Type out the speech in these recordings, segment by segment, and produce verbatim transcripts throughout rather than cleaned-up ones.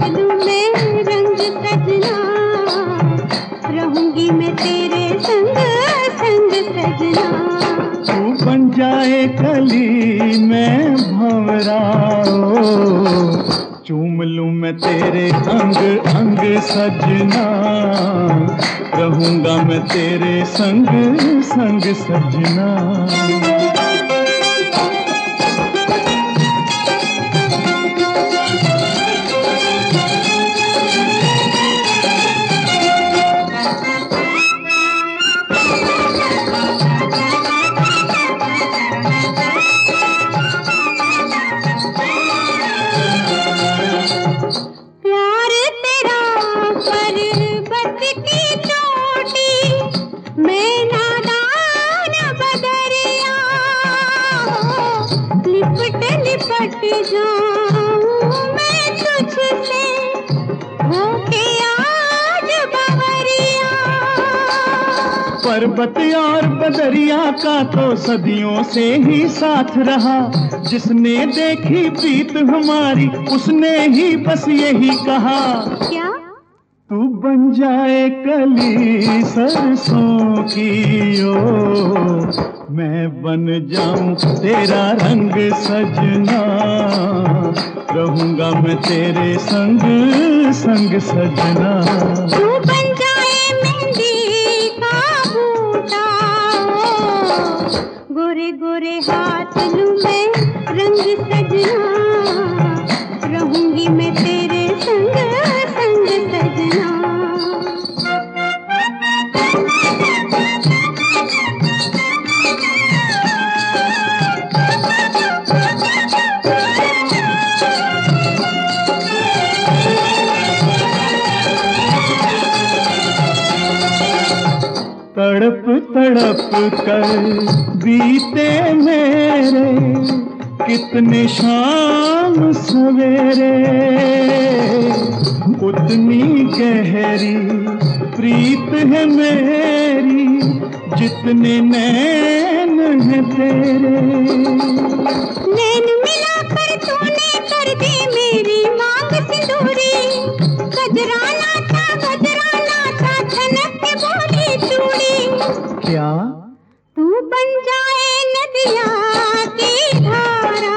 लूं मैं रंग सजना, रहूंगी मैं तेरे संग संग सजना। तू बन जाए कली मैं भंवरा, चूम लूं मैं तेरे अंग अंग सजना, रहूंगा मैं तेरे संग संग सजना। लिपट जाऊं मैं तुझसे होके आज बवरिया। पर्वत और बदरिया का तो सदियों से ही साथ रहा, जिसने देखी प्रीत हमारी उसने ही बस यही कहा। क्या? तू बन जाए कली सरसों की ओ, मैं बन जाऊं तेरा रंग सजना, रहूंगा मैं तेरे संग संग सजना। तू बन जाए मेहंदी का बूटा, गोरे गोरे हाथ लूं मैं रंग सजना, रहूंगी मैं तेरे संग संग सजना। तड़प तड़प कर बीते मेरे कितने शाम सवेरे, उतनी गहरी प्रीत है मेरी जितने नैन हैं तेरे। नैन मिलाकर तूने कर दी मेरी मांग सिंदूरी, गजराना था गजराना था छनक के बोली चूड़ी। क्या? तू बन जाए नदिया की धारा,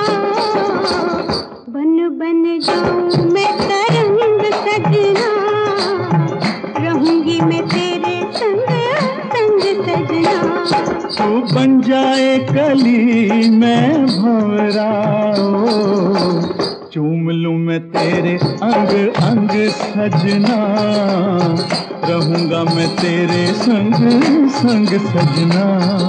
बन बन जाऊं मैं तरंग सजना, रहूंगी मैं तेरे संग संग सजना। तू बन जाए कली मैं भंवरा, चूम लूं मैं तेरे अंग अंग सजना, रहूंगा मैं तेरे संग संग सजना।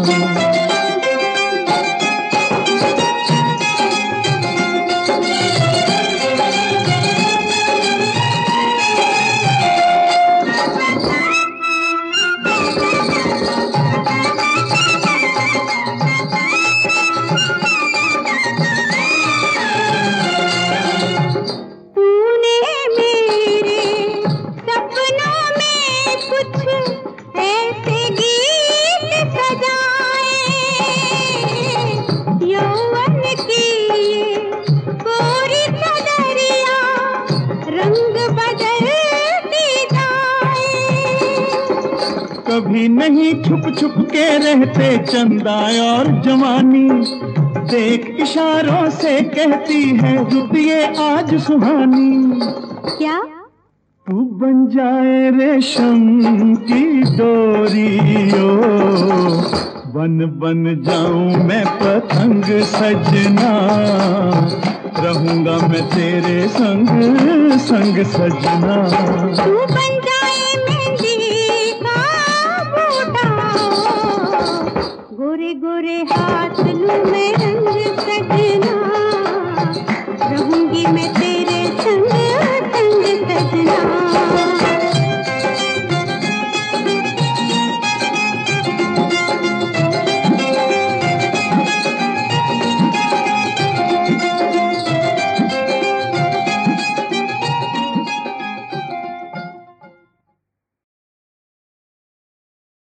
कभी नहीं छुप छुप के रहते चंदा और जवानी, देख इशारों से कहती है रुतिए आज सुहानी। क्या? तू बन जाए रेशम की डोरी ओ, बन बन जाऊं मैं पतंग सजना, रहूंगा मैं तेरे संग संग सजना। तू बन जाए मेहंदी का बूटा, गोरे गोरे हाथ लूं मैं रंग सजना, रहूंगी मैं